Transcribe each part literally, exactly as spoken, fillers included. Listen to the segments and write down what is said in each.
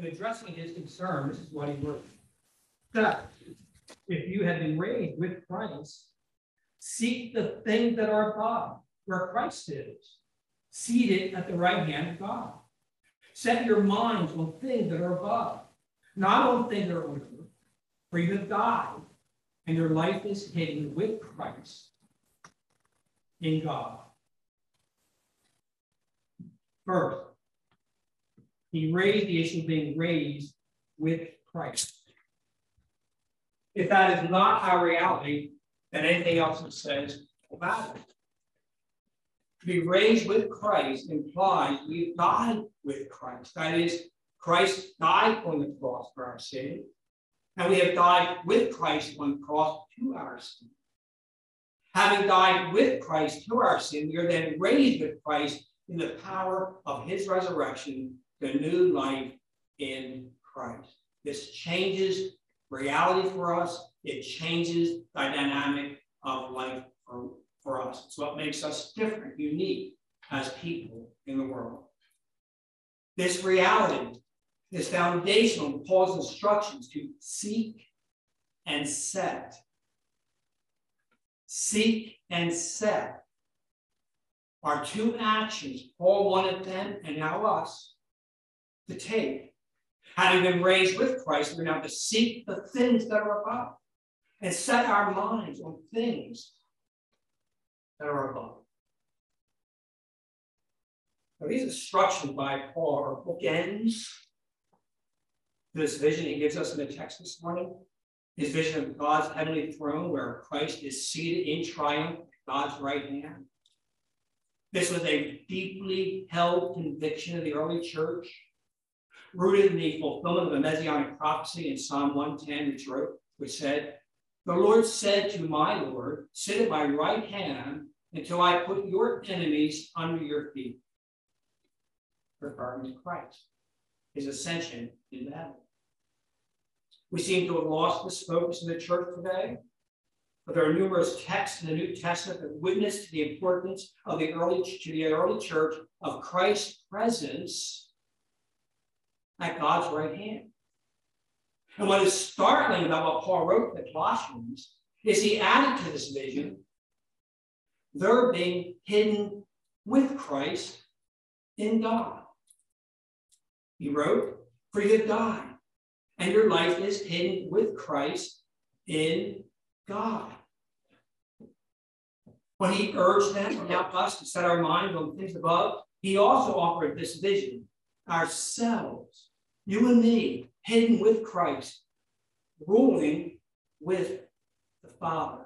In addressing his concern, this is what he wrote. That if you have been raised with Christ, seek the things that are above, where Christ is, seated at the right hand of God. Set your minds on things that are above, not on things that are on earth, for you have died, and your life is hidden with Christ in God. First, he raised the issue of being raised with Christ. If that is not our reality, then anything else it says about it. To be raised with Christ implies we've died with Christ. That is, Christ died on the cross for our sin, and we have died with Christ on the cross to our sin. Having died with Christ to our sin, we are then raised with Christ in the power of his resurrection to new life in Christ. This changes reality for us. It changes the dynamic of life for, for us. It's what makes us different, unique as people in the world. This reality is foundational in Paul's instructions to seek and set. Seek and set are two actions Paul wanted them and now us to take. Having been raised with Christ, we're now to seek the things that are above and set our minds on things that are above. Now, these instructions by Paul are bookends to this vision he gives us in the text this morning. His vision of God's heavenly throne where Christ is seated in triumph at God's right hand. This was a deeply held conviction of the early church, rooted in the fulfillment of a messianic prophecy in Psalm one ten, which wrote, which said, "The Lord said to my Lord, sit at my right hand until I put your enemies under your feet." Referring to Christ, his ascension into heaven. We seem to have lost this focus in the church today, but there are numerous texts in the New Testament that witness to the importance of the early to the early church of Christ's presence at God's right hand. And what is startling about what Paul wrote to the Colossians is he added to this vision, they're being hidden with Christ in God. He wrote, "For you have died, and your life is hidden with Christ in God." When he urged them and helped us to set our minds on things above, he also offered this vision, ourselves, you and me, hidden with Christ, ruling with the Father.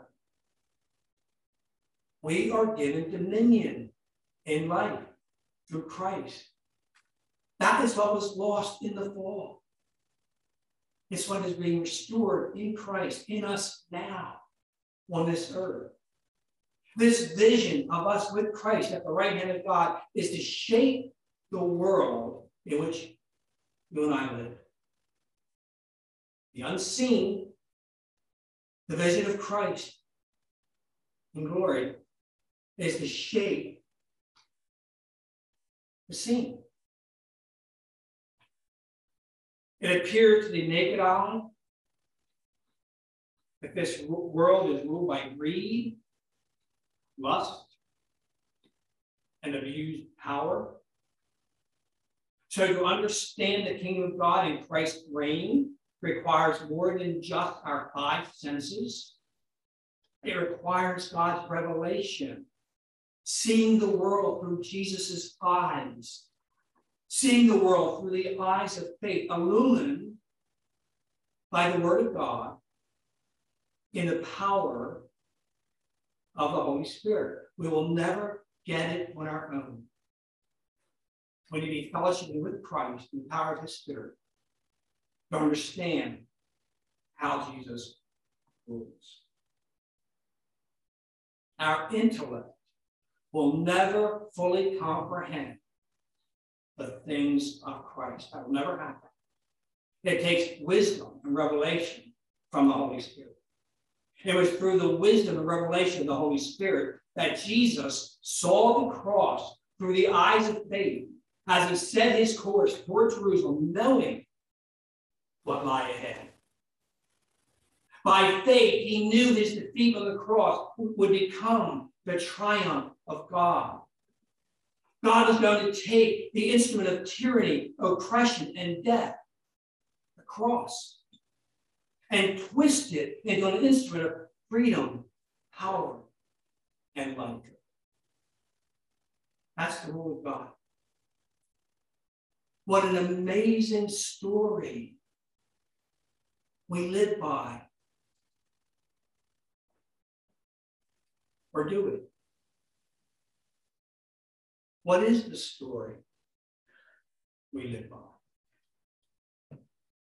We are given dominion in life through Christ. That is what was lost in the fall. It's what is being restored in Christ, in us now, on this earth. This vision of us with Christ at the right hand of God is to shape the world in which you and I live. The unseen, the vision of Christ in glory, is to shape the seen. It appears to the naked eye that this world is ruled by greed, lust, and abused power. So to understand the kingdom of God and Christ's reign requires more than just our five senses. It requires God's revelation, seeing the world through Jesus's eyes, seeing the world through the eyes of faith, illumined by the word of God in the power of the Holy Spirit. We will never get it on our own. We need to be fellowshipping with Christ in the power of his Spirit to understand how Jesus rules. Our intellect will never fully comprehend the things of Christ. That will never happen. It takes wisdom and revelation from the Holy Spirit. It was through the wisdom and revelation of the Holy Spirit that Jesus saw the cross through the eyes of faith as he set his course toward Jerusalem, knowing what lay ahead. By faith, he knew his defeat on the cross would become the triumph of God. God was going to take the instrument of tyranny, oppression, and death, the cross, and twist it into an instrument of freedom, power, and life. That's the rule of God. What an amazing story we live by. Or do we? What is the story we live by?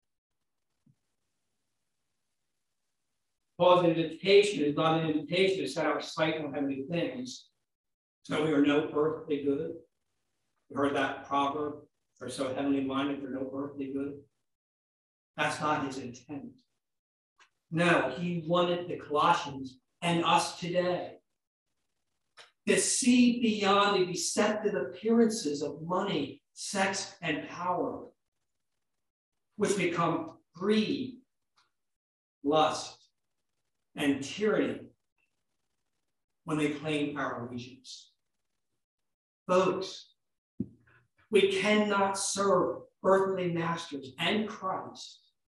Paul's invitation is not an invitation to set our sight on heavenly things, so we are no earthly good. You heard that proverb, or so heavenly minded, they're no earthly good. That's not his intent. No, he wanted the Colossians and us today to see beyond the deceptive appearances of money, sex, and power, which become greed, lust, and tyranny when they claim our allegiance. Folks, we cannot serve earthly masters and Christ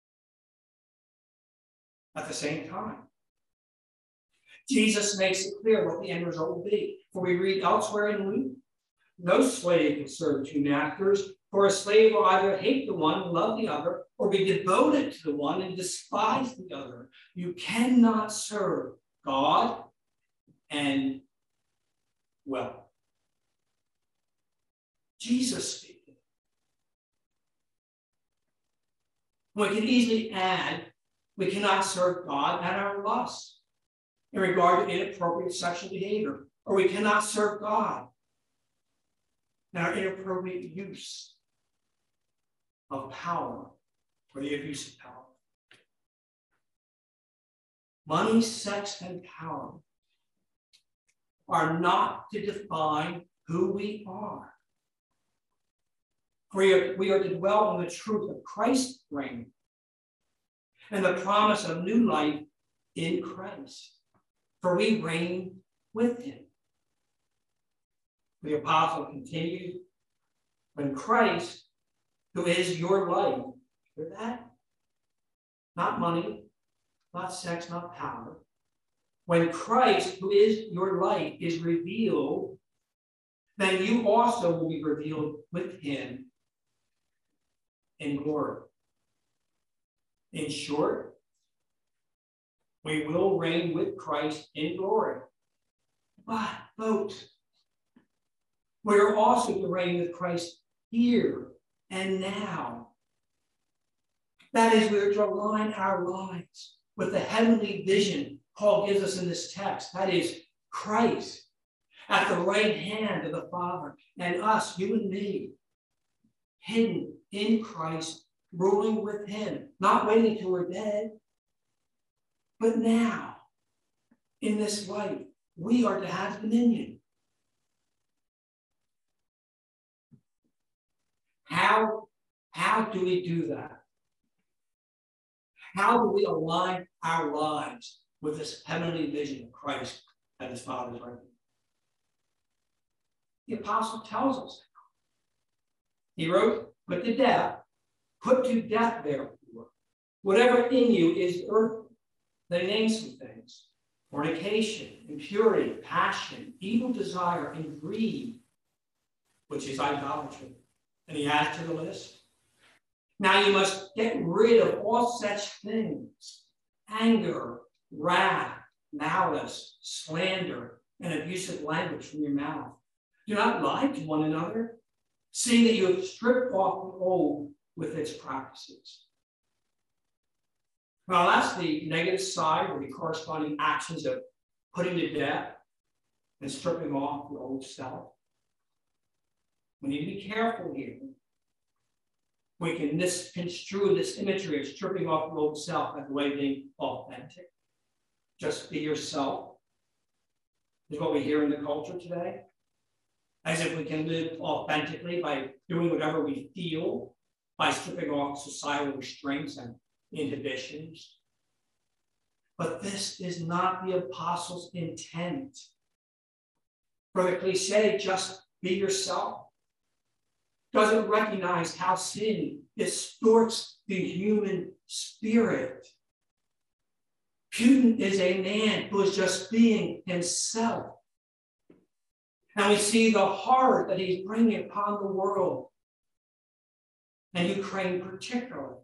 at the same time. Jesus makes it clear what the end result will be. For we read elsewhere in Luke, no slave can serve two masters, for a slave will either hate the one and love the other, or be devoted to the one and despise the other. You cannot serve God and wealth. Jesus speaking. We can easily add, we cannot serve God and our lusts in regard to inappropriate sexual behavior, or we cannot serve God in our inappropriate use of power or the abuse of power. Money, sex, and power are not to define who we are. We are, we are to dwell on the truth of Christ's reign and the promise of new life in Christ. For we reign with him. The apostle continued, when Christ, who is your life, hear that? Not money, not sex, not power. When Christ, who is your life, is revealed, then you also will be revealed with him in glory. In short, we will reign with Christ in glory. But, folks, we are also to reign with Christ here and now. That is, we are to align our lives with the heavenly vision Paul gives us in this text. That is, Christ at the right hand of the Father, and us, you and me, hidden in Christ, ruling with him, not waiting till we're dead. But now, in this life, we are to have dominion. How, how do we do that? How do we align our lives with this heavenly vision of Christ at his Father's right hand? The apostle tells us. He wrote, put to death, put to death, therefore, whatever in you is earthly. They name some things: fornication, impurity, passion, evil desire, and greed, which is idolatry. And he adds to the list. Now you must get rid of all such things: anger, wrath, malice, slander, and abusive language from your mouth. Do not lie to one another, seeing that you have stripped off the old with its practices. Well, that's the negative side, or the corresponding actions of putting to death and stripping off the old self. We need to be careful here. We can misconstrue this imagery of stripping off the old self as a way of being authentic. Just be yourself, is what we hear in the culture today. As if we can live authentically by doing whatever we feel by stripping off societal restraints and inhibitions. But this is not the apostles' intent. For the cliche, just be yourself, doesn't recognize how sin distorts the human spirit. Putin is a man who is just being himself. And we see the horror that he's bringing upon the world, and Ukraine particularly.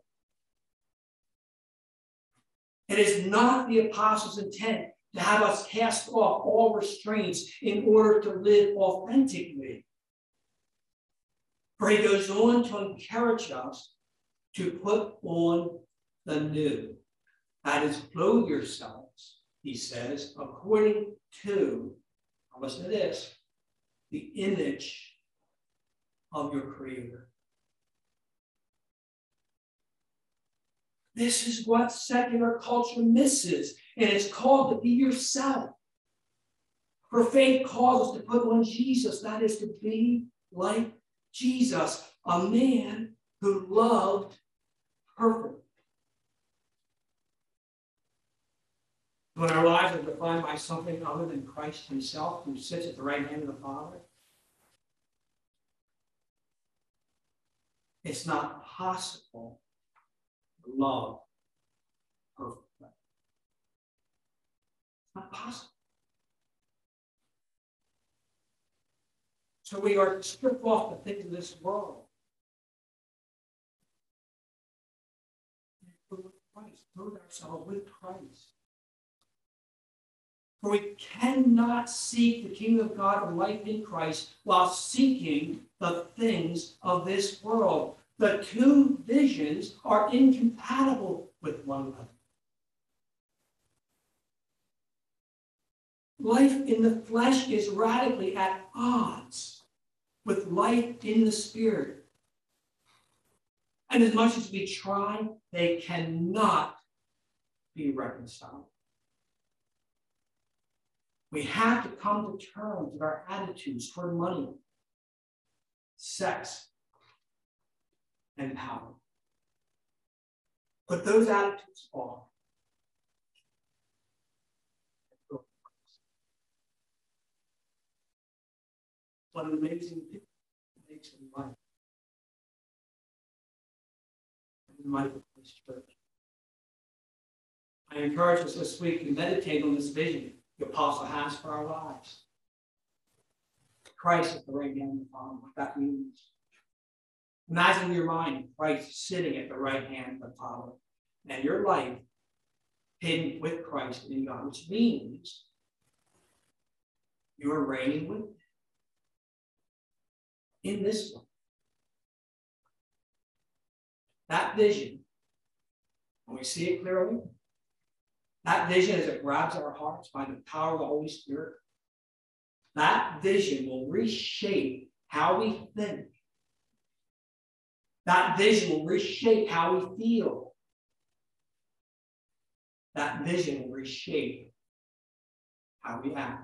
It is not the apostles' intent to have us cast off all restraints in order to live authentically. For he goes on to encourage us to put on the new. That is, clothe yourselves, he says, according to, listen to this, the image of your Creator. This is what secular culture misses, and it's called to be yourself. For faith calls us to put on Jesus, that is to be like Jesus, a man who loved perfectly. When our lives are defined by something other than Christ himself, who sits at the right hand of the Father, it's not possible to love perfectly. It's not possible. So we are to strip off the things of this world. With Christ, clothe ourselves with Christ. For we cannot seek the kingdom of God or life in Christ while seeking the things of this world. The two visions are incompatible with one another. Life in the flesh is radically at odds with life in the spirit. And as much as we try, they cannot be reconciled. We have to come to terms with our attitudes toward money, sex, and power. Put those attitudes off. What an amazing picture it makes in life. In life of this church. I encourage us this week to meditate on this vision the apostle has for our lives. Christ at the right hand of the Father, what that means. Imagine in your mind Christ sitting at the right hand of the Father, and your life hidden with Christ in God, which means you are reigning with him in this life. That vision, when we see it clearly, that vision as it grabs our hearts by the power of the Holy Spirit, that vision will reshape how we think. That vision will reshape how we feel. That vision will reshape how we act.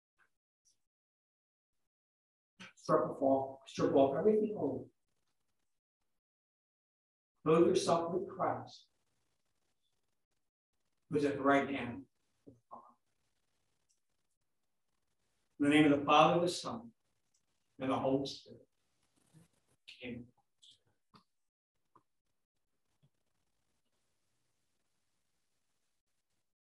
Strip off, strip off everything old. Clothe yourself with Christ, who's at the right hand of the Father. In the name of the Father, the Son, and the Holy Spirit. Amen.